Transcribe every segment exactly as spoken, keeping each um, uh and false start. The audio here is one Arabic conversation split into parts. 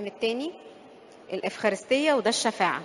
القسم الثاني الإفخارستية وده الشفاعة.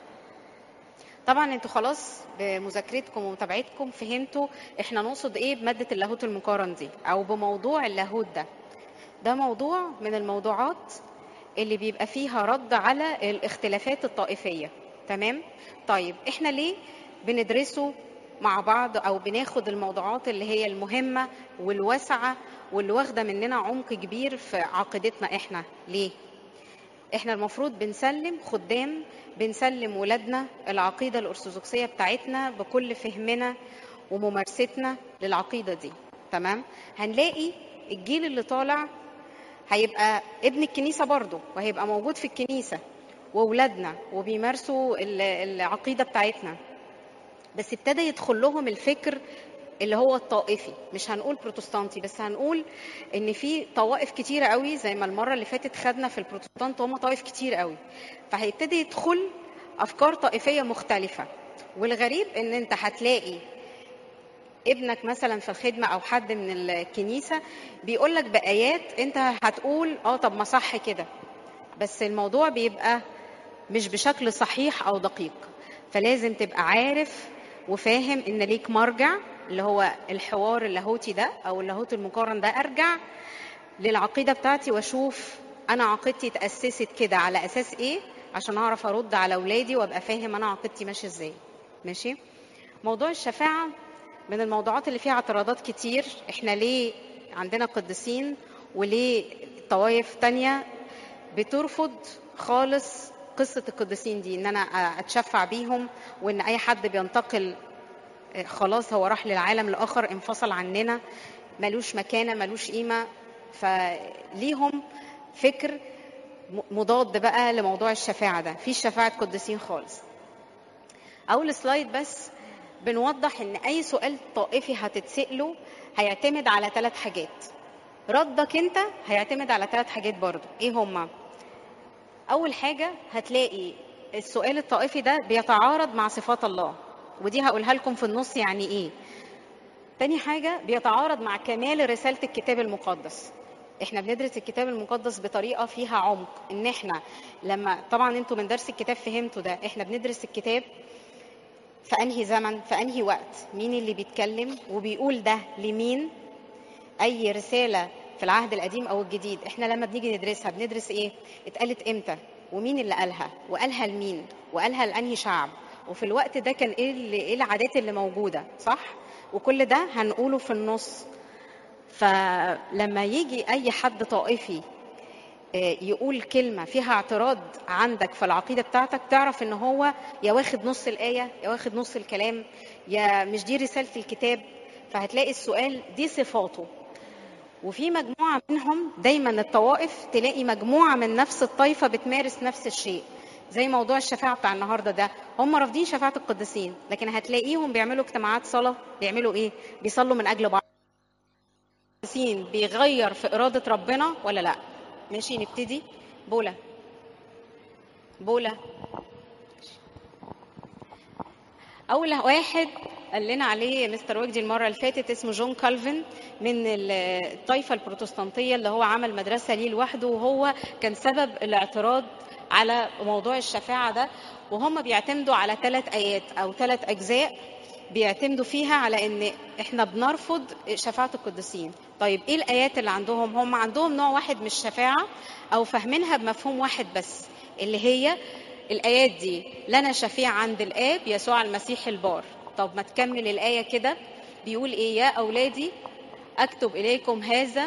طبعا انتوا خلاص بمذاكرتكم ومتابعتكم فهمتوا احنا نقصد ايه بمادة اللاهوت المقارن دي او بموضوع اللاهوت ده. ده موضوع من الموضوعات اللي بيبقى فيها رد على الاختلافات الطائفية. تمام؟ طيب احنا ليه بندرسه مع بعض او بناخد الموضوعات اللي هي المهمة والواسعة واللي واخدة مننا عمق كبير في عقيدتنا؟ احنا ليه؟ احنا المفروض بنسلم خدام، بنسلم ولادنا العقيدة الأرثوذكسية بتاعتنا بكل فهمنا وممارستنا للعقيدة دي. تمام؟ هنلاقي الجيل اللي طالع هيبقى ابن الكنيسة برضه وهيبقى موجود في الكنيسة وولادنا وبيمارسوا العقيدة بتاعتنا، بس ابتدى يدخل لهم الفكر اللي هو الطائفي. مش هنقول بروتستانتي، بس هنقول ان في طوائف كتيره قوي، زي ما المره اللي فاتت خدنا في البروتستانت هم طوائف كتير قوي، فهيبتدي يدخل افكار طائفيه مختلفه. والغريب ان انت هتلاقي ابنك مثلا في الخدمه او حد من الكنيسه بيقول لك بايات انت هتقول اه طب ما صح كده، بس الموضوع بيبقى مش بشكل صحيح او دقيق. فلازم تبقى عارف وفاهم ان ليك مرجع اللي هو الحوار اللاهوتي ده او اللاهوت المقارن ده. ارجع للعقيده بتاعتي واشوف انا عقيدتي اتاسست كده على اساس ايه عشان اعرف ارد على اولادي وابقى فاهم انا عقيدتي ماشيه ازاي. ماشي؟ موضوع الشفاعه من الموضوعات اللي فيها اعتراضات كتير. احنا ليه عندنا قديسين وليه طوائف تانية بترفض خالص قصة القديسين دي، ان انا اتشفع بيهم وان اي حد بينتقل خلاص هو راح للعالم الاخر انفصل عننا ملوش مكانة ملوش قيمة. فليهم فكر مضاد بقى لموضوع الشفاعة ده. في شفاعة قديسين خالص. اول سلايد بس بنوضح ان اي سؤال طائفي هتتسأله هيعتمد على ثلاث حاجات. ردك انت هيعتمد على ثلاث حاجات برضو. ايه هما؟ اول حاجة هتلاقي السؤال الطائفي ده بيتعارض مع صفات الله، ودي هقولها لكم في النص يعني ايه. تاني حاجة بيتعارض مع كمال رسالة الكتاب المقدس. احنا بندرس الكتاب المقدس بطريقة فيها عمق، ان احنا لما طبعا انتوا من درس الكتاب فهمتوا ده، احنا بندرس الكتاب في انهي زمن في انهي وقت، مين اللي بيتكلم وبيقول ده لمين. اي رسالة في العهد القديم او الجديد احنا لما بنيجي ندرسها بندرس ايه؟ اتقالت امتى ومين اللي قالها وقالها لمين وقالها لانهي شعب وفي الوقت ده كان ايه ايه العادات اللي موجودة، صح؟ وكل ده هنقوله في النص. فلما يجي اي حد طائفي يقول كلمة فيها اعتراض عندك في العقيدة بتاعتك، تعرف ان هو يا واخد نص الآية يا واخد نص الكلام، يا مش دي رسالة الكتاب. فهتلاقي السؤال دي صفاته. وفي مجموعة منهم دايما الطوائف تلاقي مجموعة من نفس الطائفة بتمارس نفس الشيء، زي موضوع الشفاعة بتاع النهاردة ده. هم رافضين شفاعة القديسين، لكن هتلاقيهم بيعملوا اجتماعات صلاة. بيعملوا ايه؟ بيصلوا من أجل بعض. القديسين بيغير في إرادة ربنا ولا لا؟ ماشي، نبتدي. بولا بولا أول واحد قال لنا عليه مستر وجدي المرة اللي فاتت اسمه جون كالفن من الطائفة البروتستانتية، اللي هو عمل مدرسة ليه لوحده، وهو كان سبب الاعتراض على موضوع الشفاعة ده. وهم بيعتمدوا على ثلاث آيات أو ثلاث أجزاء بيعتمدوا فيها على ان احنا بنرفض شفاعة القديسين. طيب ايه الآيات اللي عندهم؟ هم عندهم نوع واحد من الشفاعة او فاهمينها بمفهوم واحد بس، اللي هي الآيات دي: لنا شفيع عند الآب يسوع المسيح البار. طب ما تكمل الآية كده، بيقول ايه؟ يا أولادي أكتب إليكم هذا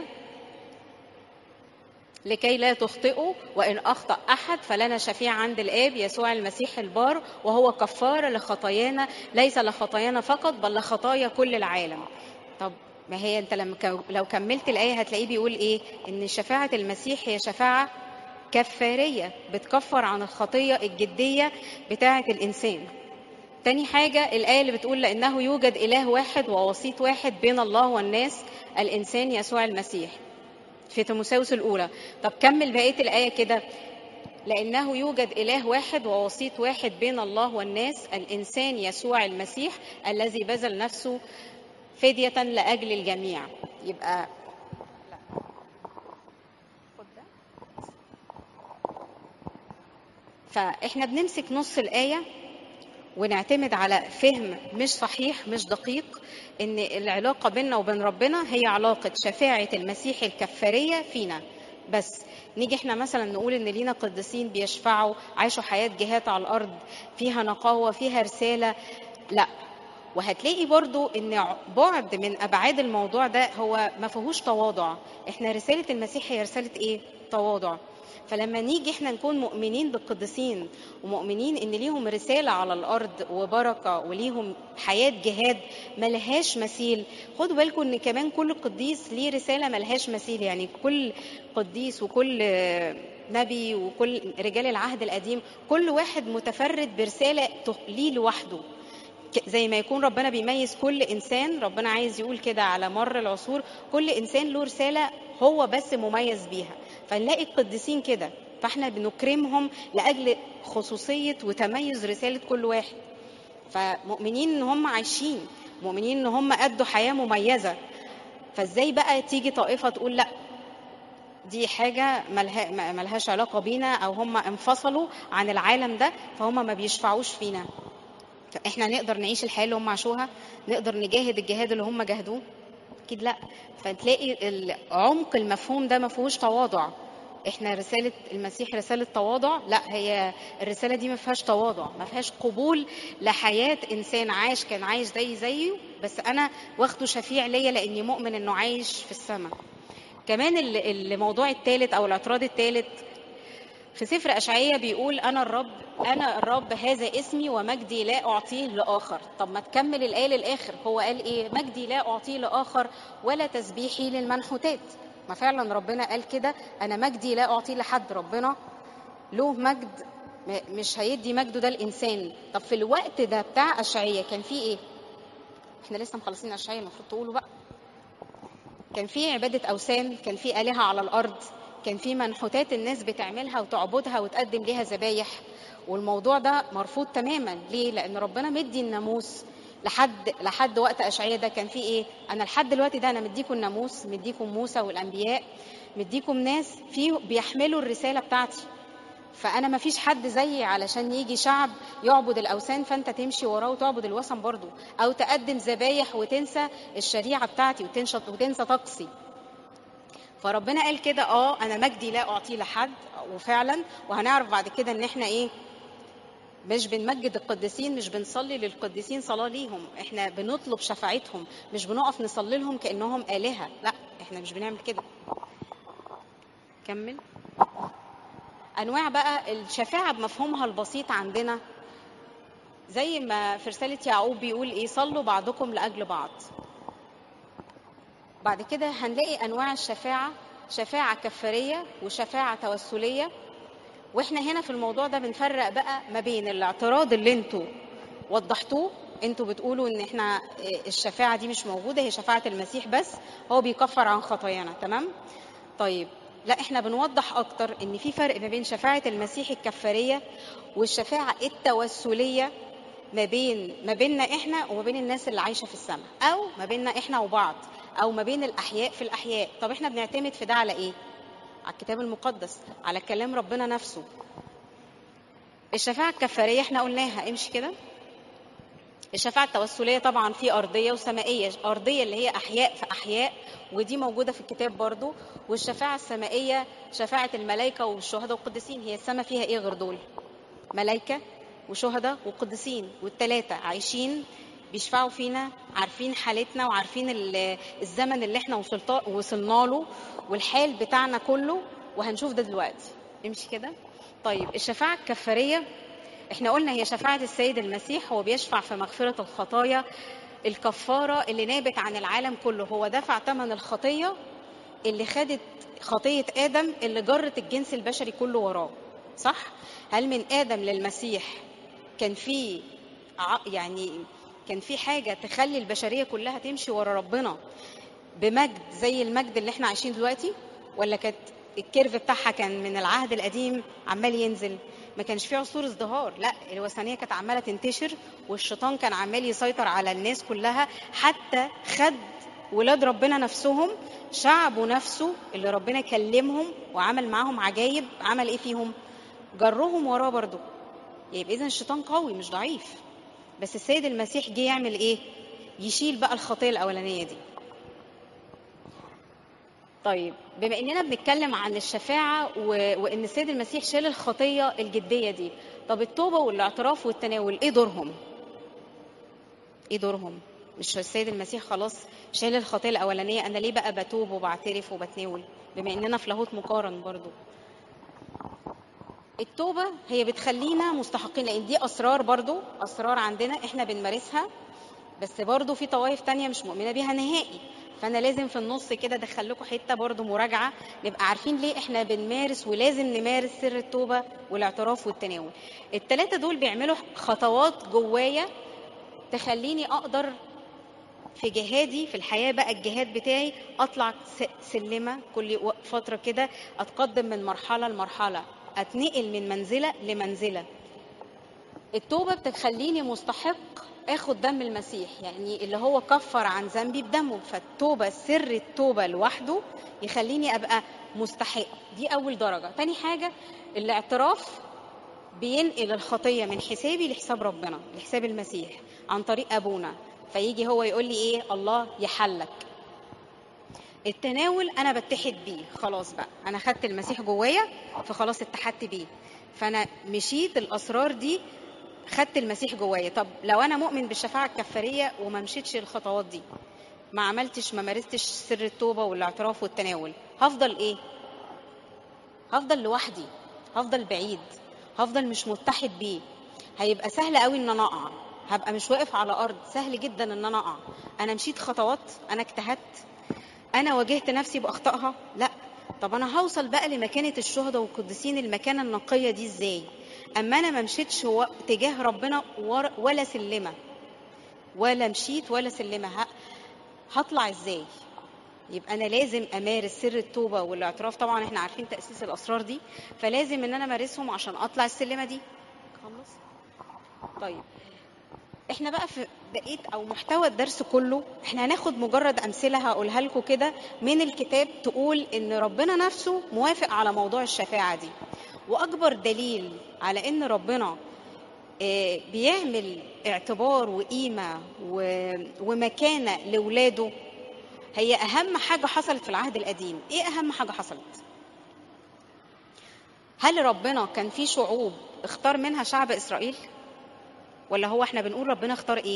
لكي لا تخطئوا، وإن أخطأ أحد فلنا شفيع عند الآب يسوع المسيح البار وهو كفارة لخطايانا، ليس لخطايانا فقط بل لخطايا كل العالم. طب ما هي أنت لما لو كملت الآية هتلاقيه بيقول إيه؟ إن شفاعة المسيح هي شفاعة كفارية بتكفر عن الخطية الجدية بتاعة الإنسان. تاني حاجة الآية اللي بتقول لأنه يوجد إله واحد ووسيط واحد بين الله والناس، الإنسان يسوع المسيح، في تيموثاوس الأولى. طب كمل بقية الآية كده: لأنه يوجد إله واحد ووسيط واحد بين الله والناس، الإنسان يسوع المسيح الذي بذل نفسه فدية لأجل الجميع. يبقى فاحنا بنمسك نص الآية ونعتمد على فهم مش صحيح مش دقيق، ان العلاقة بيننا وبين ربنا هي علاقة شفاعة المسيح الكفارية فينا بس. نيجي احنا مثلا نقول ان لينا قديسين بيشفعوا عاشوا حياة جهاد على الارض فيها نقاوة فيها رسالة، لا. وهتلاقي برضو ان بعد من ابعاد الموضوع ده هو ما فيهوش تواضع. احنا رسالة المسيح هي رسالة ايه؟ تواضع. فلما نيجي احنا نكون مؤمنين بالقديسين ومؤمنين ان ليهم رسالة على الارض وبركة وليهم حياة جهاد ملهاش مثيل، خدوا بالكم ان كمان كل قديس ليه رسالة ملهاش مثيل. يعني كل قديس وكل نبي وكل رجال العهد القديم كل واحد متفرد برسالة ليه لوحده. زي ما يكون ربنا بيميز كل إنسان، ربنا عايز يقول كده على مر العصور كل إنسان له رسالة هو بس مميز بيها. فنلاقي القديسين كده، فاحنا بنكرمهم لأجل خصوصية وتميز رسالة كل واحد. فمؤمنين ان هم عايشين، مؤمنين ان هم أدوا حياة مميزة. فازاي بقى تيجي طائفة تقول لا دي حاجة ملهاش علاقة بينا، أو هم انفصلوا عن العالم ده فهم ما بيشفعوش فينا؟ احنا نقدر نعيش الحياه اللي هم عاشوها؟ نقدر نجاهد الجهاد اللي هم جاهدوه؟ اكيد لا. فتلاقي عمق المفهوم ده ما فيهوش تواضع. احنا رساله المسيح رساله تواضع؟ لا، هي الرساله دي ما فيهاش تواضع، ما فيهاش قبول لحياه انسان عايش كان عايش زي زيه بس انا واخده شفيع ليا لاني مؤمن انه عايش في السماء. كمان الموضوع الثالث او الاعتراض الثالث في سفر أشعياء بيقول أنا الرب أنا الرب هذا اسمي ومجدي لا أعطيه لآخر. طب ما تكمل الآية للآخر، هو قال إيه؟ مجدي لا أعطيه لآخر ولا تسبيحي للمنحوتات. ما فعلا ربنا قال كده، أنا مجدي لا أعطيه لحد. ربنا له مجد مش هيدي مجده ده الإنسان. طب في الوقت ده بتاع أشعياء كان فيه إيه؟ إحنا لسه مخلصين أشعياء المفروض تقولوا بقى. كان فيه عبادة أوثان، كان فيه آلهة على الأرض، كان في منحوتات الناس بتعملها وتعبدها وتقدم ليها ذبايح، والموضوع ده مرفوض تماما. ليه؟ لأن ربنا مدي الناموس لحد لحد وقت أشعياء ده كان في إيه؟ أنا لحد الوقت ده أنا مديكم الناموس، مديكم موسى والأنبياء، مديكم ناس فيه بيحملوا الرسالة بتاعتي. فأنا ما فيش حد زيي علشان يجي شعب يعبد الأوثان فأنت تمشي وراه وتعبد الوثن برضو، أو تقدم ذبايح وتنسى الشريعة بتاعتي وتنسى وتنسى طقسي. فربنا قال كده اه انا مجدي لا اعطيه لحد. وفعلا وهنعرف بعد كده ان احنا ايه، مش بنمجد القديسين، مش بنصلي للقديسين صلاة ليهم، احنا بنطلب شفاعتهم، مش بنقف نصلي لهم كأنهم آلهة، لا احنا مش بنعمل كده. كمل. انواع بقى الشفاعة بمفهومها البسيط عندنا، زي ما في رسالة يعقوب بيقول ايه، صلوا بعضكم لأجل بعض. بعد كده هنلاقي انواع الشفاعة، شفاعة كفارية وشفاعة توسلية. واحنا هنا في الموضوع ده بنفرق بقى ما بين الاعتراض اللي انتوا وضحتوه، انتوا بتقولوا ان احنا الشفاعة دي مش موجودة، هي شفاعة المسيح بس هو بيكفر عن خطايانا، تمام؟ طيب لا، احنا بنوضح اكتر ان في فرق ما بين شفاعة المسيح الكفارية والشفاعة التوسلية، ما بين ما بيننا احنا وما بين الناس اللي عايشة في السماء، او ما بيننا احنا وبعض، او ما بين الاحياء في الاحياء. طب احنا بنعتمد في ده على ايه؟ على الكتاب المقدس، على كلام ربنا نفسه. الشفاعة الكفارية احنا قلناها، امشي كده. الشفاعة التوسلية طبعا في أرضية وسمائية. أرضية اللي هي أحياء في أحياء، ودي موجودة في الكتاب برضو. والشفاعة السمائية شفاعة الملائكة والشهداء والقديسين. هي السماء فيها إيه غير دول؟ ملائكة وشهداء وقديسين، والتلاتة عايشين بيشفعوا فينا، عارفين حالتنا وعارفين الزمن اللي احنا وصلنا له والحال بتاعنا كله، وهنشوف ده دلوقتي. امشي كده. طيب الشفاعة الكفارية احنا قلنا هي شفاعة السيد المسيح، هو بيشفع في مغفرة الخطايا، الكفارة اللي نابت عن العالم كله. هو دفع ثمن الخطية اللي خدت خطية آدم اللي جرت الجنس البشري كله وراه، صح؟ هل من آدم للمسيح كان في يعني كان في حاجة تخلي البشرية كلها تمشي ورا ربنا بمجد زي المجد اللي احنا عايشين دلوقتي؟ ولا كانت الكيرف بتاعها كان من العهد القديم عمال ينزل؟ ما كانش فيه عصور ازدهار، لا، الوثنية كانت عمالة تنتشر والشيطان كان عمال يسيطر على الناس كلها، حتى خد ولاد ربنا نفسهم، شعبه نفسه اللي ربنا كلمهم وعمل معاهم عجايب، عمل ايه فيهم؟ جرهم وراه برضو. يبقى اذا الشيطان قوي مش ضعيف، بس السيد المسيح جه يعمل ايه؟ يشيل بقى الخطيه الاولانيه دي. طيب بما اننا بنتكلم عن الشفاعه و... وان السيد المسيح شال الخطيه الجديه دي، طب التوبه والاعتراف والتناول ايه دورهم؟ ايه دورهم؟ مش السيد المسيح خلاص شال الخطيه الاولانيه، انا ليه بقى بتوب وبعترف وبتناول بما اننا في لاهوت مقارن برضو؟ التوبه هي بتخلينا مستحقين، لان دي اسرار برضو، اسرار عندنا احنا بنمارسها، بس برضو في طوائف تانية مش مؤمنه بيها نهائي. فانا لازم في النص كده ادخل لكم حته برضو مراجعه، نبقى عارفين ليه احنا بنمارس ولازم نمارس سر التوبه والاعتراف والتناول. الثلاثه دول بيعملوا خطوات جوايا تخليني اقدر في جهادي في الحياه بقى، الجهاد بتاعي اطلع سلمه كل فتره كده، اتقدم من مرحله لمرحله، اتنقل من منزله لمنزله. التوبه بتخليني مستحق اخد دم المسيح، يعني اللي هو كفر عن ذنبي بدمه. فالتوبه، سر التوبه لوحده يخليني ابقى مستحق. دي اول درجه. تاني حاجه الاعتراف، بينقل الخطيه من حسابي لحساب ربنا، لحساب المسيح عن طريق ابونا، فيجي هو يقول لي ايه؟ الله يحلك. التناول انا بتحد بيه، خلاص بقى انا خدت المسيح جوايا فخلاص اتحدت بيه، فانا مشيت الاسرار دي، خدت المسيح جوايا. طب لو انا مؤمن بالشفاعه الكفاريه وما مشيتش الخطوات دي، ما عملتش ما مارستش سر التوبه والاعتراف والتناول، هفضل ايه؟ هفضل لوحدي، هفضل بعيد، هفضل مش متحد بيه. هيبقى سهل قوي ان انا اقع، هبقى مش واقف على ارض، سهل جدا ان انا اقع. انا مشيت خطوات، انا اجتهدت، انا واجهت نفسي باخطائها، لا. طب انا هوصل بقى لمكانه الشهداء والقديسين، المكانه النقيه دي ازاي؟ اما انا ما مشيتش تجاه ربنا ولا سلمه، ولا مشيت ولا سلمه، هطلع ازاي؟ يبقى انا لازم امارس سر التوبه والاعتراف. طبعا احنا عارفين تاسيس الاسرار دي، فلازم ان انا امارسهم عشان اطلع السلمه دي. خلص. طيب احنا بقى في بقيت او محتوى الدرس كله احنا هناخد مجرد امثله هقولها لكم كده من الكتاب، تقول ان ربنا نفسه موافق على موضوع الشفاعه دي. واكبر دليل على ان ربنا بيعمل اعتبار وقيمه ومكانه لاولاده، هي اهم حاجه حصلت في العهد القديم. ايه اهم حاجه حصلت؟ هل ربنا كان في شعوب اختار منها شعب اسرائيل؟ ولا هو احنا بنقول ربنا اختار ايه؟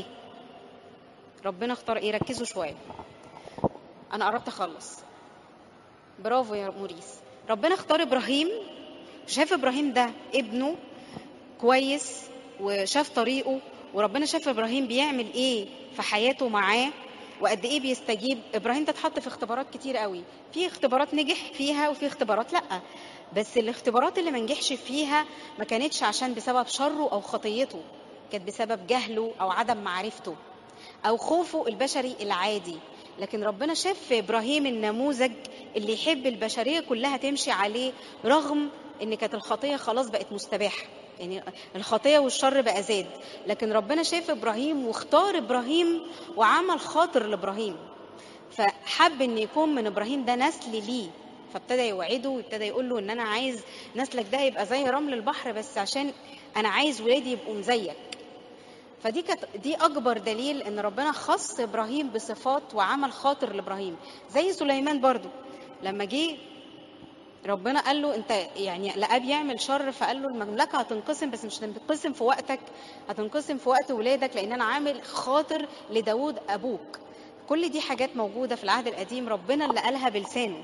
ربنا اختار ايه؟ ركزوا شويه، انا قربت اخلص. برافو يا موريس. ربنا اختار ابراهيم، شاف ابراهيم ده ابنه كويس وشاف طريقه، وربنا شاف ابراهيم بيعمل ايه في حياته معاه وقد ايه بيستجيب. ابراهيم ده اتحط في اختبارات كتير قوي، في اختبارات نجح فيها وفي اختبارات لا، بس الاختبارات اللي ما نجحش فيها ما كانتش عشان بسبب شره او خطيته، كانت بسبب جهله او عدم معرفته او خوفه البشري العادي. لكن ربنا شاف في ابراهيم النموذج اللي يحب البشريه كلها تمشي عليه، رغم ان كانت الخطيه خلاص بقت مستباحه، يعني الخطيه والشر بقى زاد، لكن ربنا شاف ابراهيم واختار ابراهيم وعمل خاطر لابراهيم، فحب ان يكون من ابراهيم ده نسل ليه، فابتدى يوعده وابتدى يقول له ان انا عايز نسلك ده يبقى زي رمل البحر، بس عشان انا عايز ولادي يبقوا زيك. فدي كانت دي اكبر دليل ان ربنا خص ابراهيم بصفات وعمل خاطر لابراهيم. زي سليمان برضو لما جه ربنا قال له انت يعني لقى بيعمل شر، فقال له المملكه هتنقسم، بس مش هتنقسم في وقتك، هتنقسم في وقت ولادك، لان انا عامل خاطر لداود ابوك. كل دي حاجات موجوده في العهد القديم ربنا اللي قالها بلسانه.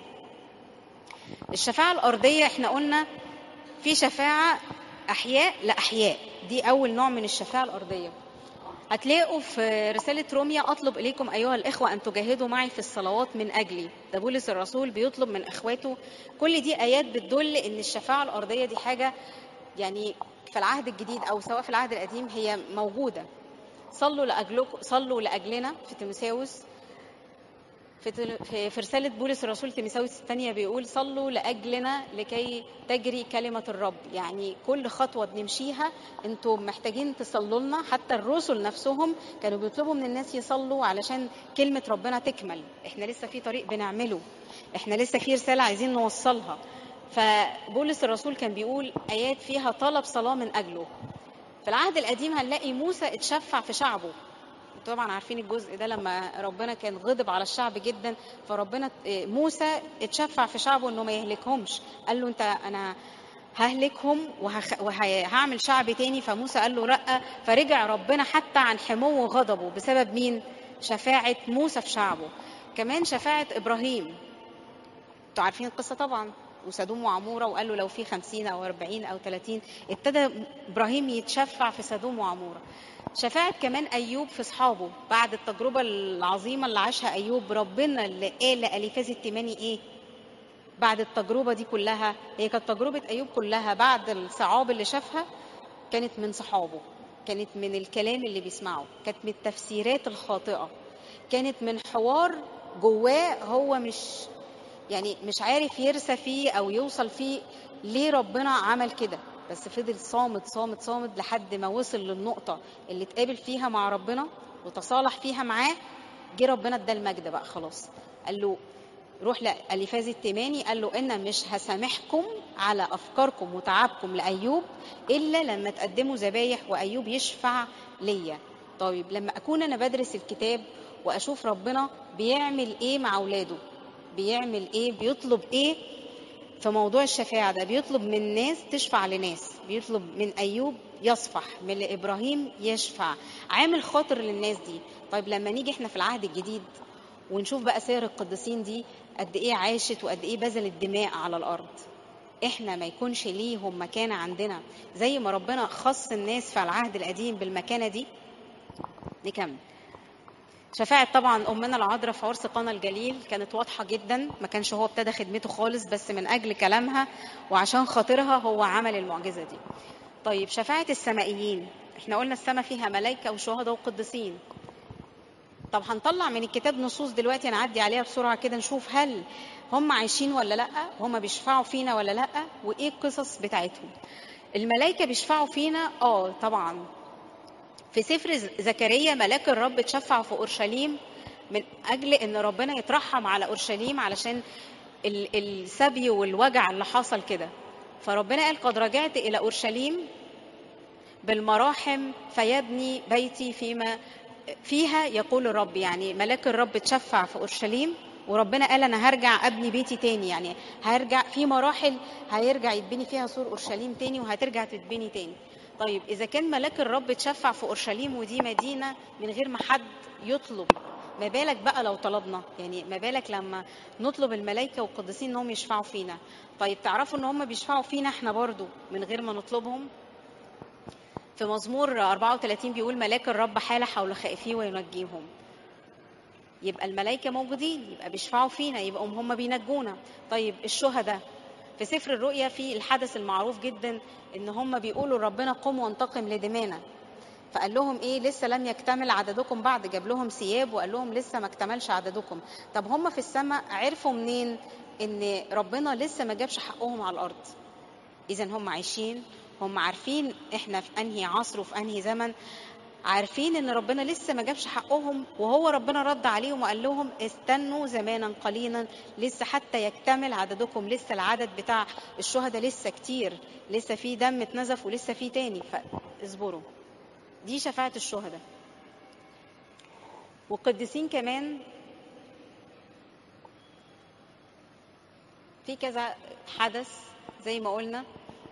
الشفاعه الارضيه احنا قلنا في شفاعه احياء لاحياء، دي اول نوع من الشفاعه الارضيه. هتلاقوا في رسالة روميا أطلب إليكم أيها الإخوة أن تجاهدوا معي في الصلوات من أجلي، ده بولس الرسول بيطلب من إخواته. كل دي آيات بتدل إن الشفاعة الأرضية دي حاجة يعني في العهد الجديد أو سواء في العهد القديم هي موجودة. صلوا لأجلكم، صلوا لأجلنا في تيموثاوس، في في رسالة بولس الرسول تيموثاوس الثانية بيقول صلوا لأجلنا لكي تجري كلمة الرب. يعني كل خطوة بنمشيها انتم محتاجين تصلوا لنا، حتى الرسل نفسهم كانوا بيطلبوا من الناس يصلوا علشان كلمة ربنا تكمل. احنا لسه في طريق بنعمله، احنا لسه في رسالة عايزين نوصلها، فبولس الرسول كان بيقول آيات فيها طلب صلاة من أجله. في العهد القديم هنلاقي موسى اتشفع في شعبه، طبعا عارفين الجزء ده لما ربنا كان غضب على الشعب جدا، فربنا موسى اتشفع في شعبه انه ما يهلكهمش، قال له انت انا ههلكهم وهخ... وهعمل شعب تاني. فموسى قال له لا، فرجع ربنا حتى عن حمو غضبه بسبب مين؟ شفاعة موسى في شعبه. كمان شفاعة إبراهيم، انتوا عارفين القصة طبعا، وسدوم وعمورة، وقال له لو في خمسين أو أربعين أو ثلاثين، ابتدى إبراهيم يتشفع في سدوم وعمورة. شفاعة كمان أيوب في أصحابه بعد التجربة العظيمة اللي عاشها أيوب، ربنا اللي قال لأليفاز التيماني إيه بعد التجربة دي كلها؟ هي كانت تجربة أيوب كلها بعد الصعاب اللي شافها كانت من صحابه، كانت من الكلام اللي بيسمعه، كانت من التفسيرات الخاطئة، كانت من حوار جواه هو مش يعني مش عارف يرسى فيه أو يوصل فيه ليه ربنا عمل كده، بس فضل صامت صامت صامت لحد ما وصل للنقطة اللي اتقابل فيها مع ربنا وتصالح فيها معاه. جه ربنا ادى المجد بقى خلاص، قال له روح لأليفاز التيماني، قال له إن مش هسامحكم على أفكاركم وتعبكم لأيوب إلا لما تقدموا ذبايح وأيوب يشفع ليا. طيب لما أكون أنا بدرس الكتاب وأشوف ربنا بيعمل إيه مع أولاده، بيعمل إيه، بيطلب إيه في موضوع الشفاعة ده، بيطلب من ناس تشفع لناس، بيطلب من أيوب يصفح، من إبراهيم يشفع، عامل خاطر للناس دي. طيب لما نيجي إحنا في العهد الجديد ونشوف بقى سير القديسين دي قد ايه عاشت وقد ايه بذلت دماء على الارض، احنا ما يكونش ليهم مكانة عندنا زي ما ربنا خص الناس في العهد القديم بالمكانة دي؟ نكمل. شفاعة طبعا أمنا العذراء في عرس قانا الجليل كانت واضحة جدا، ما كانش هو ابتدى خدمته خالص، بس من أجل كلامها وعشان خاطرها هو عمل المعجزة دي. طيب شفاعة السمائيين، احنا قلنا السماء فيها ملائكة وشهداء وقديسين. طب هنطلع من الكتاب نصوص دلوقتي نعدي عليها بسرعة كده نشوف هل هم عايشين ولا لأ، هم بيشفعوا فينا ولا لأ، وإيه القصص بتاعتهم. الملائكة بيشفعوا فينا آه طبعا. في سفر زكريا ملاك الرب تشفع في أورشليم من أجل إن ربنا يترحم على أورشليم علشان السبي والوجع اللي حصل كده. فربنا قال قد رجعت إلى أورشليم بالمراحم فيبني بيتي فيما فيها يقول الرب. يعني ملاك الرب تشفع في أورشليم وربنا قال أنا هرجع أبني بيتي تاني، يعني هرجع في مراحل هيرجع يتبني فيها سور أورشليم تاني وهترجع تتبني تاني. طيب إذا كان ملاك الرب تشفع في أورشليم ودي مدينة من غير ما حد يطلب، ما بالك بقى لو طلبنا؟ يعني ما بالك لما نطلب الملائكة والقديسين انهم يشفعوا فينا؟ طيب تعرفوا ان هم بيشفعوا فينا احنا برضو من غير ما نطلبهم. في مزمور أربعة وثلاثين بيقول ملاك الرب حال حول خائفيه وينجيهم. يبقى الملائكة موجودين، يبقى بيشفعوا فينا، يبقى هم بينجونا. طيب الشهداء في سفر الرؤيا في الحدث المعروف جدا ان هم بيقولوا ربنا قم وانتقم لدمانا، فقال لهم ايه لسه لم يكتمل عددكم بعد، جاب لهم ثياب وقال لهم لسه ما اكتملش عددكم. طب هم في السماء عرفوا منين ان ربنا لسه ما جابش حقهم على الارض؟ اذا هم عايشين، هم عارفين احنا في انهي عصر وفي انهي زمن، عارفين ان ربنا لسه ما جابش حقهم، وهو ربنا رد عليهم وقال لهم استنوا زمانا قليلا لسه حتى يكتمل عددكم، لسه العدد بتاع الشهداء لسه كتير، لسه في دم اتنزف ولسه في تاني، فاصبروا. دي شفاعة الشهداء. والقديسين كمان في كذا حدث زي ما قلنا،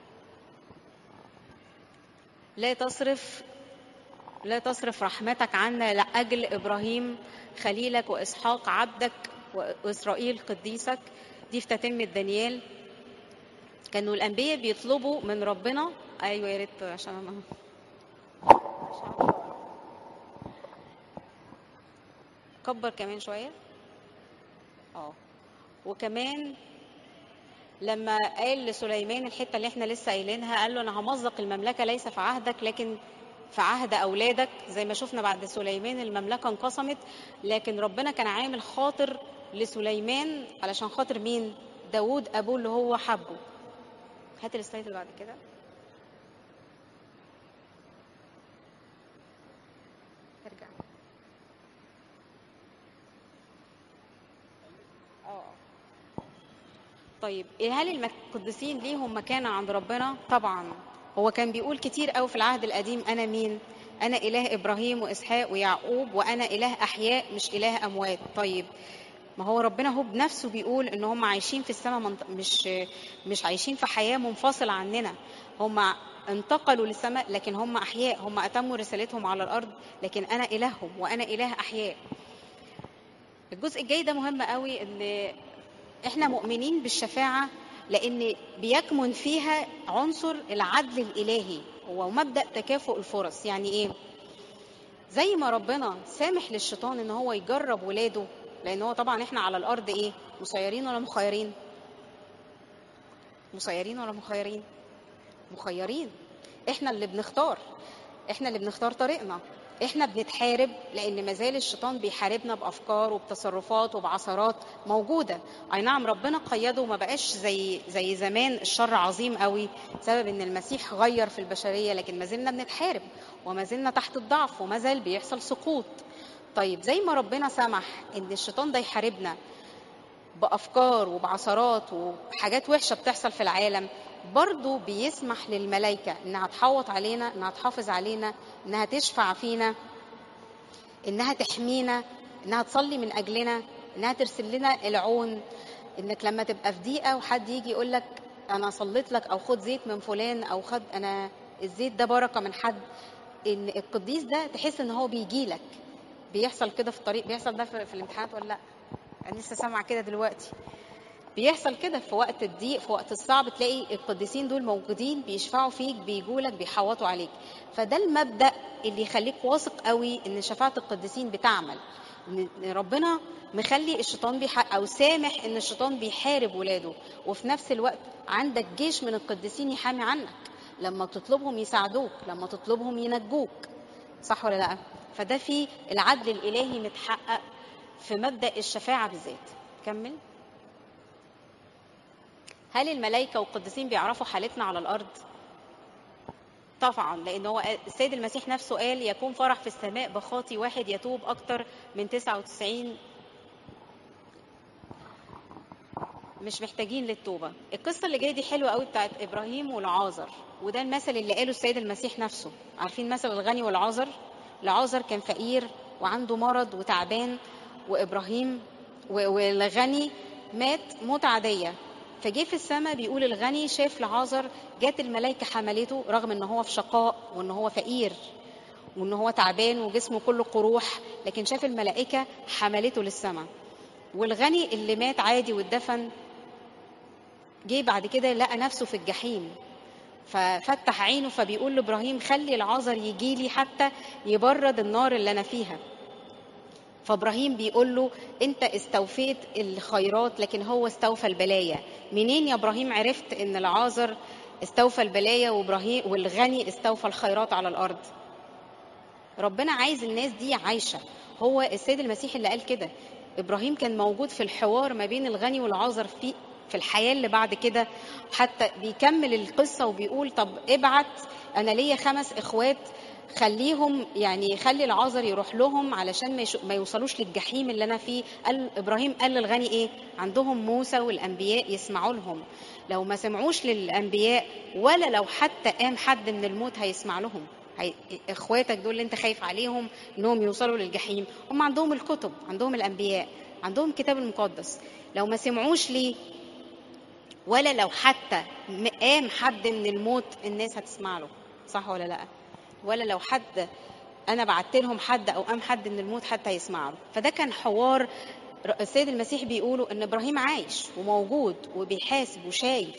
لا تصرف لا تصرف رحمتك عنا لأجل إبراهيم خليلك وإسحاق عبدك وإسرائيل قديسك. دي في تتمة دانيال. كانوا الأنبياء بيطلبوا من ربنا. أيوة يا ريت عشان أنا كبر كمان شوية. اه وكمان لما قال لسليمان الحتة اللي احنا لسه قايلينها، قال له أنا همزق المملكة ليس في عهدك لكن في عهد أولادك. زي ما شفنا بعد سليمان المملكة انقسمت، لكن ربنا كان عامل خاطر لسليمان علشان خاطر مين؟ داود أبوه اللي هو حبه. هات السلايد اللي بعد كده. ارجع. اه طيب هل القديسين ليهم مكانة عند ربنا؟ طبعا. هو كان بيقول كتير قوي في العهد القديم: أنا مين؟ أنا إله إبراهيم وإسحاق ويعقوب، وأنا إله أحياء مش إله أموات. طيب ما هو ربنا هو بنفسه بيقول إن هم عايشين في السماء، منط... مش مش عايشين في حياة منفصلة عننا. هم انتقلوا للسماء لكن هم أحياء، هم أتموا رسالتهم على الأرض، لكن أنا إلههم وأنا إله أحياء. الجزء الجاي ده مهم قوي، إن احنا مؤمنين بالشفاعة لأن بيكمن فيها عنصر العدل الإلهي ومبدأ تكافؤ الفرص. يعني إيه؟ زي ما ربنا سامح للشيطان إن هو يجرب ولاده، لأن هو طبعا احنا على الأرض إيه؟ مسيرين ولا مخيرين؟ مسيرين ولا مخيرين؟ مخيرين. احنا اللي بنختار، احنا اللي بنختار طريقنا، احنا بنتحارب لان مازال الشيطان بيحاربنا بافكار وبتصرفات وبعثرات موجوده. اي نعم ربنا قيده وما بقاش زي زي زمان الشر عظيم قوي بسبب ان المسيح غير في البشريه، لكن ما زلنا بنتحارب وما زلنا تحت الضعف وما زال بيحصل سقوط. طيب زي ما ربنا سمح ان الشيطان ده يحاربنا بأفكار وبعثرات وحاجات وحشة بتحصل في العالم، برضو بيسمح للملائكة إنها تحوط علينا، إنها تحافظ علينا، إنها تشفع فينا، إنها تحمينا، إنها تصلي من أجلنا، إنها ترسل لنا العون. إنك لما تبقى في ضيقة وحد يجي يقولك أنا صليت لك أو خد زيت من فلان أو خد أنا الزيت ده بركة من حد، إن القديس ده تحس إن هو بيجيلك. بيحصل كده في الطريق، بيحصل ده في الامتحانات ولا لأ؟ أنا لسه سامعة كده دلوقتي. بيحصل كده في وقت الضيق، في وقت الصعب تلاقي القديسين دول موجودين بيشفعوا فيك، بيجولك، بيحوطوا عليك. فده المبدأ اللي يخليك واثق قوي ان شفاعة القديسين بتعمل، ان ربنا مخلي الشيطان بيحق او سامح ان الشيطان بيحارب ولاده، وفي نفس الوقت عندك جيش من القديسين يحامي عنك لما تطلبهم يساعدوك، لما تطلبهم ينجوك. صح ولا لا؟ فده في العدل الالهي متحقق في مبدأ الشفاعة بالذات. كمل. هل الملائكة والقديسين بيعرفوا حالتنا على الأرض؟ طبعا، لأن هو السيد المسيح نفسه قال يكون فرح في السماء بخاطي واحد يتوب أكتر من تسعة وتسعين مش محتاجين للتوبة. القصة اللي جاية دي حلوة قوي بتاعت إبراهيم والعازر، وده المثل اللي قاله السيد المسيح نفسه. عارفين مثل الغني والعازر؟ العازر كان فقير وعنده مرض وتعبان، وإبراهيم والغني مات موت عادية. فجه في السماء بيقول الغني شاف لعازر، جات الملائكة حملته رغم ان هو في شقاء وان هو فقير وان هو تعبان وجسمه كله قروح، لكن شاف الملائكة حملته للسماء. والغني اللي مات عادي واتدفن جه بعد كده لقى نفسه في الجحيم، ففتح عينه فبيقول لابراهيم خلي العازر يجي لي حتى يبرد النار اللي انا فيها. فابراهيم بيقول له انت استوفيت الخيرات لكن هو استوفى البلايا. منين يا ابراهيم عرفت ان العازر استوفى البلايا وابراهيم والغني استوفى الخيرات على الارض؟ ربنا عايز الناس دي عايشه. هو السيد المسيح اللي قال كده. ابراهيم كان موجود في الحوار ما بين الغني والعازر في في الحياه اللي بعد كده، حتى بيكمل القصه وبيقول طب ابعت، انا ليا خمس اخوات خليهم يعني خلي العازر يروح لهم علشان ما, ما يوصلوش للجحيم اللي انا فيه. قال ابراهيم قال للغني ايه؟ عندهم موسى والانبياء يسمعوا لهم، لو ما سمعوش للانبياء ولا لو حتى قام حد من الموت هيسمع لهم. هي... اخواتك دول اللي انت خايف عليهم انهم يوصلوا للجحيم، هم عندهم الكتب، عندهم الانبياء، عندهم الكتاب المقدس، لو ما سمعوش ليه ولا لو حتى قام حد من الموت الناس هتسمع له. صح ولا لا؟ ولا لو حد انا بعت لهم حد او قام حد من الموت حتى يسمع له. فده كان حوار السيد المسيح بيقوله ان ابراهيم عايش وموجود وبيحاسب وشايف.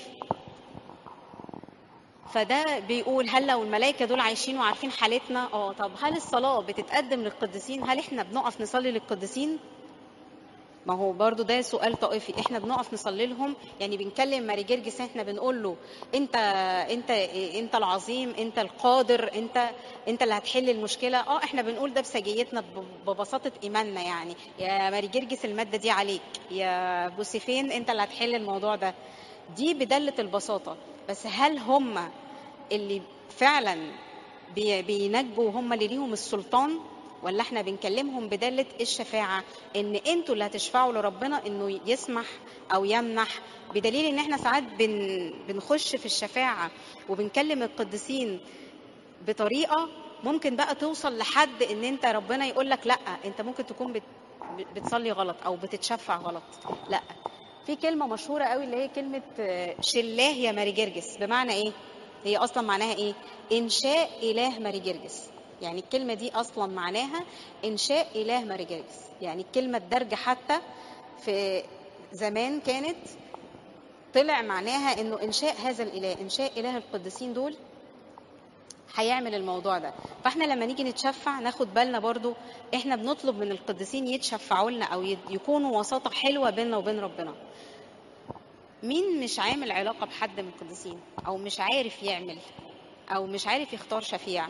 فده بيقول هل لو الملائكه دول عايشين وعارفين حالتنا، اه طب هل الصلاه بتتقدم للقديسين؟ هل احنا بنقف نصلي للقديسين؟ ما هو برضو ده سؤال طائفي. احنا بنقف نصلي لهم؟ يعني بنكلم ماري جرجس احنا بنقول له انت انت انت العظيم، انت القادر، انت انت اللي هتحل المشكله؟ اه احنا بنقول ده بسجيتنا ببساطه ايماننا. يعني يا ماري جرجس الماده دي عليك، يا بوسيفين انت اللي هتحل الموضوع ده. دي بدله البساطه. بس هل هم اللي فعلا بينجوا، هم اللي ليهم السلطان؟ ولا احنا بنكلمهم بدالة الشفاعة، ان انتوا اللي هتشفعوا لربنا انه يسمح او يمنح؟ بدليل ان احنا ساعات بن بنخش في الشفاعة وبنكلم القديسين بطريقة ممكن بقى توصل لحد ان انت ربنا يقول لك لا، انت ممكن تكون بت بتصلي غلط او بتتشفع غلط. لا، في كلمة مشهورة قوي اللي هي كلمة شلاه يا ماري جرجس. بمعنى ايه؟ هي اصلا معناها ايه؟ انشاء اله ماري جرجس. يعني الكلمة دي اصلا معناها انشاء اله ماري جرجس. يعني الكلمة الدرجة حتى في زمان كانت طلع معناها انه انشاء هذا الاله، انشاء اله القديسين دول هيعمل الموضوع ده. فاحنا لما نيجي نتشفع ناخد بالنا برضو احنا بنطلب من القديسين يتشفعوا لنا او يكونوا وساطة حلوة بيننا وبين ربنا. مين مش عامل علاقة بحد من القديسين او مش عارف يعمل او مش عارف يختار شفيع؟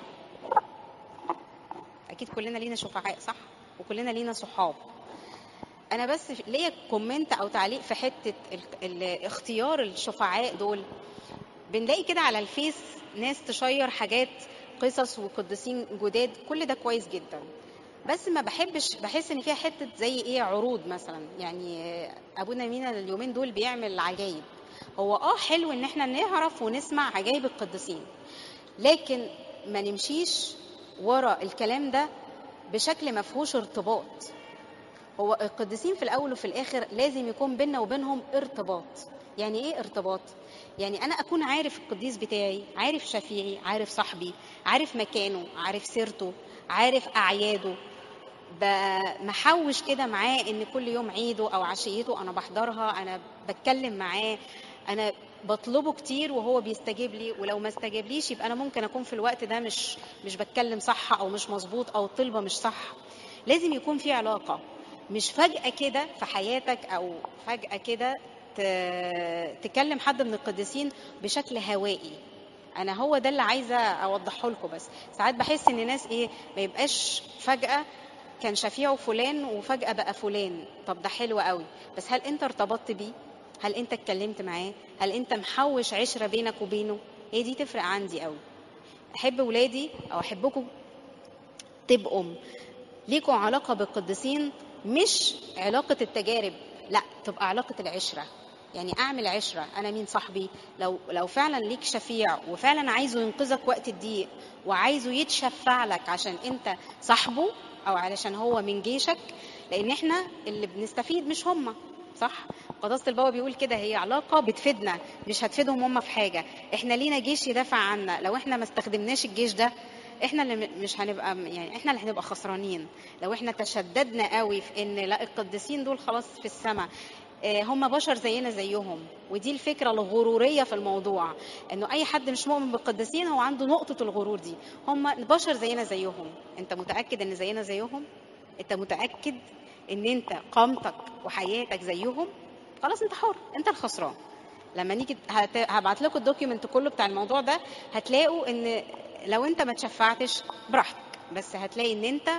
اكيد كلنا لينا شفعاء، صح؟ وكلنا لينا صحاب. انا بس ليا كومنت او تعليق في حتة اختيار الشفعاء دول. بنلاقي كده على الفيس ناس تشير حاجات قصص وقديسين جداد، كل ده كويس جدا، بس ما بحبش، بحس ان فيها حته زي ايه، عروض مثلا. يعني ابونا مينا اليومين دول بيعمل عجايب. هو اه حلو ان احنا نعرف ونسمع عجايب القديسين، لكن ما نمشيش ورا الكلام ده بشكل ما فيهوش ارتباط. هو القديسين في الاول وفي الاخر لازم يكون بيننا وبينهم ارتباط. يعني ايه ارتباط؟ يعني انا اكون عارف القديس بتاعي، عارف شفيعي، عارف صاحبي، عارف مكانه، عارف سيرته، عارف اعياده، محوش كده معاه ان كل يوم عيده او عشيته انا بحضرها، انا بتكلم معاه، انا بطلبه كتير وهو بيستجيب لي، ولو ما استجابليش يبقى انا ممكن اكون في الوقت ده مش مش بتكلم صح او مش مظبوط او الطلبه مش صح. لازم يكون في علاقه، مش فجأة كده في حياتك أو فجأة كده تكلم حد من القديسين بشكل هوائي. أنا هو ده اللي عايزة أوضحه لكم. بس ساعات بحس إن ناس إيه، ما يبقاش فجأة كان شفيعه فلان وفجأة بقى فلان. طب ده حلو قوي، بس هل أنت ارتبطت بيه؟ هل أنت اتكلمت معاه؟ هل أنت محوش عشرة بينك وبينه؟ هي دي تفرق عندي قوي. أحب ولادي أو أحبكم تبقوا ليكوا علاقة بالقديسين، مش علاقة التجارب، لا، تبقى علاقة العشرة. يعني أعمل عشرة، أنا مين صاحبي؟ لو لو فعلا ليك شفيع وفعلا عايزه ينقذك وقت الضيق وعايزه يتشفع لك عشان أنت صاحبه أو علشان هو من جيشك، لأن إحنا اللي بنستفيد مش هما، صح؟ قداسة البابا بيقول كده، هي علاقة بتفيدنا مش هتفيدهم هما في حاجة. إحنا لينا جيش يدافع عنا، لو إحنا ما استخدمناش الجيش ده احنا اللي مش هنبقى، يعني احنا اللي هنبقى خسرانين. لو احنا تشددنا قوي في ان لا القديسين دول خلاص في السماء، هم بشر زينا زيهم، ودي الفكرة الغرورية في الموضوع، انه اي حد مش مؤمن بالقديسين هو عنده نقطة الغرور دي. هم بشر زينا زيهم. انت متأكد ان زينا زيهم؟ انت متأكد ان انت قامتك وحياتك زيهم؟ خلاص انت حر، انت الخسران. لما نيجي هبعت لكم الدوكيومنت كله بتاع الموضوع ده، هتلاقوا ان لو انت ما تشفعتش براحتك، بس هتلاقي ان انت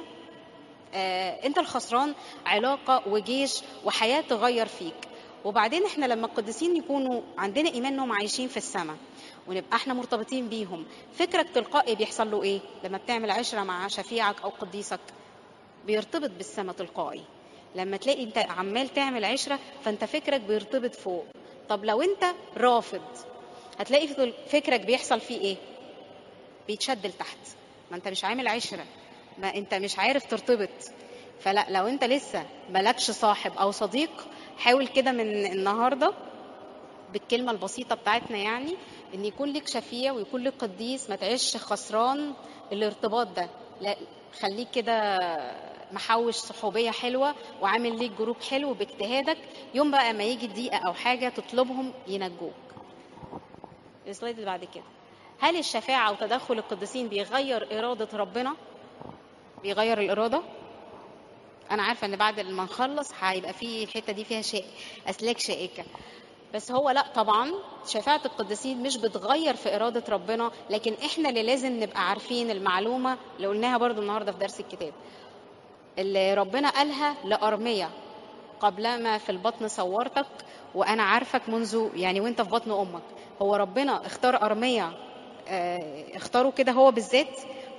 آه انت الخسران، علاقة وجيش وحياة تغير فيك. وبعدين احنا لما القديسين يكونوا عندنا ايمان انهم عايشين في السماء ونبقى احنا مرتبطين بيهم، فكرك تلقائي بيحصل له ايه؟ لما بتعمل عشرة مع شفيعك او قديسك بيرتبط بالسماء تلقائي. لما تلاقي انت عمال تعمل عشرة فانت فكرك بيرتبط فوق. طب لو انت رافض هتلاقي فكرك بيحصل فيه ايه؟ بيتشد لتحت. ما انت مش عامل عشرة، ما انت مش عارف ترتبط. فلا، لو انت لسه ملكش صاحب او صديق، حاول كده من النهاردة بالكلمة البسيطة بتاعتنا، يعني ان يكون لك شفيع ويكون لك قديس، ما تعيش خسران الارتباط ده. لا، خليك كده محوش صحوبية حلوة وعامل ليك جروب حلو باجتهادك، يوم بقى ما يجي دقيقة او حاجة تطلبهم ينجوك. السلايد اللي بعد كده، هل الشفاعة وتدخل القديسين بيغير إرادة ربنا؟ بيغير الإرادة؟ أنا عارفة إن بعد ما نخلص هيبقى في الحتة دي فيها شيء أسلاك شائكة، بس هو لا طبعا شفاعة القديسين مش بتغير في إرادة ربنا، لكن إحنا اللي لازم نبقى عارفين المعلومة اللي قلناها برضو النهاردة في درس الكتاب، اللي ربنا قالها لأرميا: قبلما في البطن صورتك وأنا عارفك منذ يعني وإنت في بطن أمك. هو ربنا اختار أرميا، اه اختاره كده هو بالذات،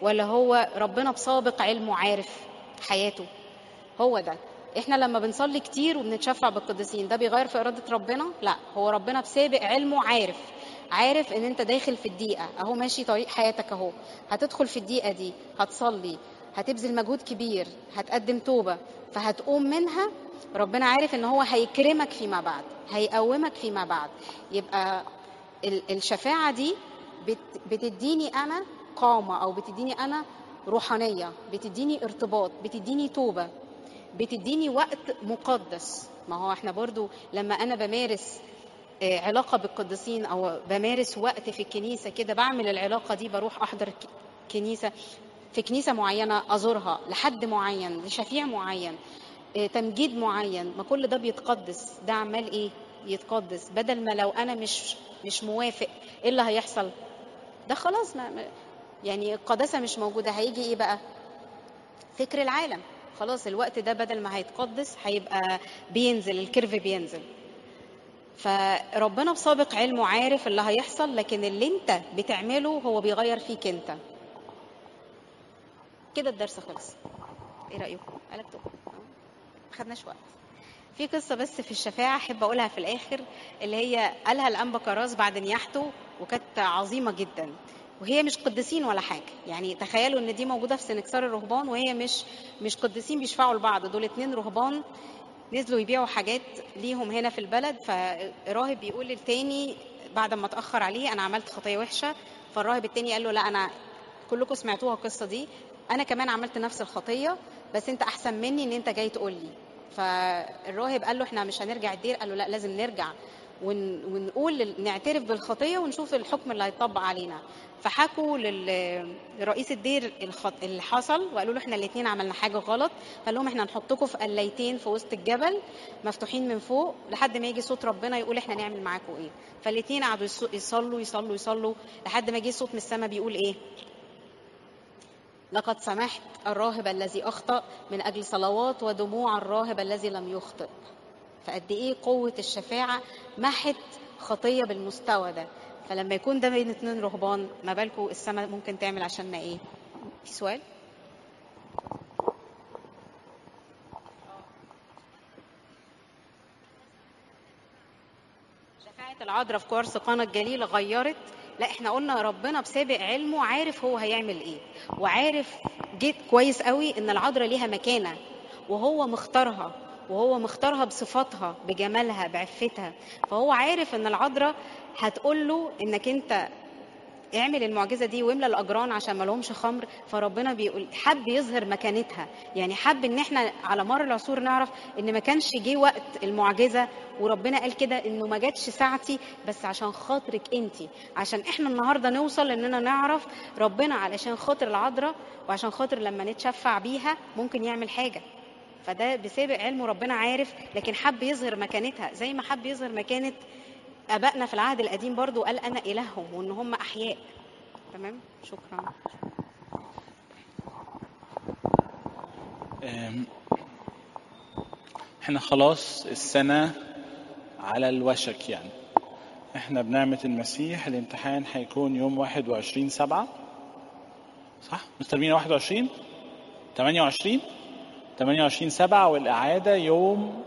ولا هو ربنا بسابق علمه عارف حياته؟ هو ده. احنا لما بنصلي كتير وبنتشفع بالقديسين ده بيغير في إرادة ربنا؟ لا، هو ربنا بسابق علمه عارف عارف ان انت داخل في الدقيقة اهو، ماشي طريق حياتك اهو، هتدخل في الدقيقة دي، هتصلي، هتبذل مجهود كبير، هتقدم توبة، فهتقوم منها. ربنا عارف ان هو هيكرمك فيما بعد، هيقومك فيما بعد. يبقى الشفاعة دي بتديني انا قامة، او بتديني انا روحانية، بتديني ارتباط، بتديني توبة، بتديني وقت مقدس. ما هو احنا برضو لما انا بمارس علاقة بالقديسين او بمارس وقت في الكنيسة كده، بعمل العلاقة دي، بروح احضر كنيسة في كنيسة معينة، ازورها لحد معين، لشفيع معين، تمجيد معين، ما كل ده بيتقدس. ده عمال ايه؟ يتقدس. بدل ما لو انا مش مش موافق، ايه اللي هيحصل؟ ده خلاص ما يعني القداسة مش موجودة. هيجي ايه بقى؟ فكر العالم. خلاص الوقت ده بدل ما هيتقدس هيبقى بينزل، الكيرف بينزل. فربنا بسابق علمه عارف اللي هيحصل، لكن اللي انت بتعمله هو بيغير فيك انت. كده الدرس خلص. ايه رأيكم؟ قلبتوا؟ ما خدناش وقت. في قصة بس في الشفاعة احب اقولها في الاخر، اللي هي قالها الانبا كراس بعد نياحته، وكانت عظيمة جدا، وهي مش قديسين ولا حاجة. يعني تخيلوا ان دي موجودة في سنكسار الرهبان، وهي مش مش قديسين بيشفعوا لبعض. دول اتنين رهبان نزلوا يبيعوا حاجات ليهم هنا في البلد، فالراهب بيقول للتاني بعد ما اتأخر عليه: انا عملت خطية وحشة. فالراهب التاني قال له: لا، انا كلكم سمعتوها القصة دي، انا كمان عملت نفس الخطية، بس انت احسن مني ان انت جاي تقول لي. فالراهب قال له: احنا مش هنرجع الدير. قال له: لا، لازم نرجع ون... ونقول نعترف بالخطية ونشوف الحكم اللي هيطبق علينا. فحكوا لرئيس الدير الخط... اللي حصل، وقالوا له: احنا الاثنين عملنا حاجة غلط. قال لهم: احنا هنحطكم في قليتين في وسط الجبل مفتوحين من فوق لحد ما يجي صوت ربنا يقول احنا نعمل معاكم ايه. فالاثنين قعدوا يصلوا يصلوا يصلوا لحد ما جه صوت من السماء بيقول ايه: لقد سمحت الراهب الذي أخطأ من أجل صلوات ودموع الراهب الذي لم يخطئ. فقد إيه قوة الشفاعة محت خطية بالمستوى ده. فلما يكون ده بين اتنين رهبان، ما بالكم السماء ممكن تعمل عشاننا إيه؟ في سؤال؟ شفاعة العذراء في كورس قانا الجليل غيرت. لا، احنا قلنا ربنا بسابق علمه عارف هو هيعمل ايه، وعارف جيت كويس قوي ان العذراء ليها مكانة، وهو مختارها، وهو مختارها بصفاتها، بجمالها، بعفتها. فهو عارف ان العذراء هتقول له انك انت اعمل المعجزة دي واملى الأجران عشان ما لهمش خمر. فربنا بيقول حب يظهر مكانتها، يعني حب ان احنا على مر العصور نعرف ان ما كانش جه وقت المعجزة، وربنا قال كده انه ما جاتش ساعتي، بس عشان خاطرك انتي، عشان احنا النهاردة نوصل اننا نعرف ربنا علشان خاطر العذراء، وعشان خاطر لما نتشفع بيها ممكن يعمل حاجة. فده بسابق علمه ربنا عارف، لكن حب يظهر مكانتها زي ما حب يظهر مكانة أبائنا في العهد القديم برضو، قال أنا إلههم وإن هم أحياء. تمام، شكرا. احنا خلاص السنة على الوشك، يعني احنا بنعمة المسيح الامتحان هيكون يوم واحد وعشرين سبعة، صح؟ مستلمين واحد وعشرين تمانية وعشرين تمانية وعشرين سبعة، والإعادة يوم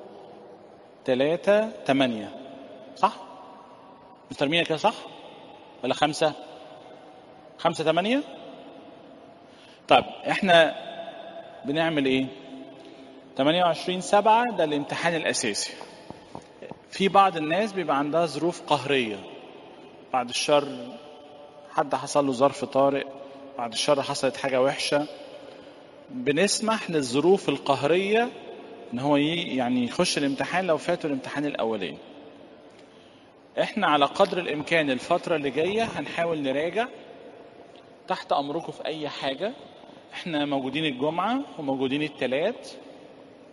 تلاتة تمانية، صح؟ مستلمين كده صح؟ ولا خمسة خمسة تمانية؟ طيب احنا بنعمل ايه؟ تمانية وعشرين سبعة ده الامتحان الأساسي. في بعض الناس بيبقى عندها ظروف قهرية، بعد الشر حد حصل له ظرف طارئ، بعد الشر حصلت حاجة وحشة، بنسمح للظروف القهرية ان هو يعني يخش الامتحان لو فاتوا الامتحان الأولين. احنا على قدر الامكان الفترة اللي جاية هنحاول نراجع، تحت امركم في اي حاجة. احنا موجودين الجمعة وموجودين الثلاث،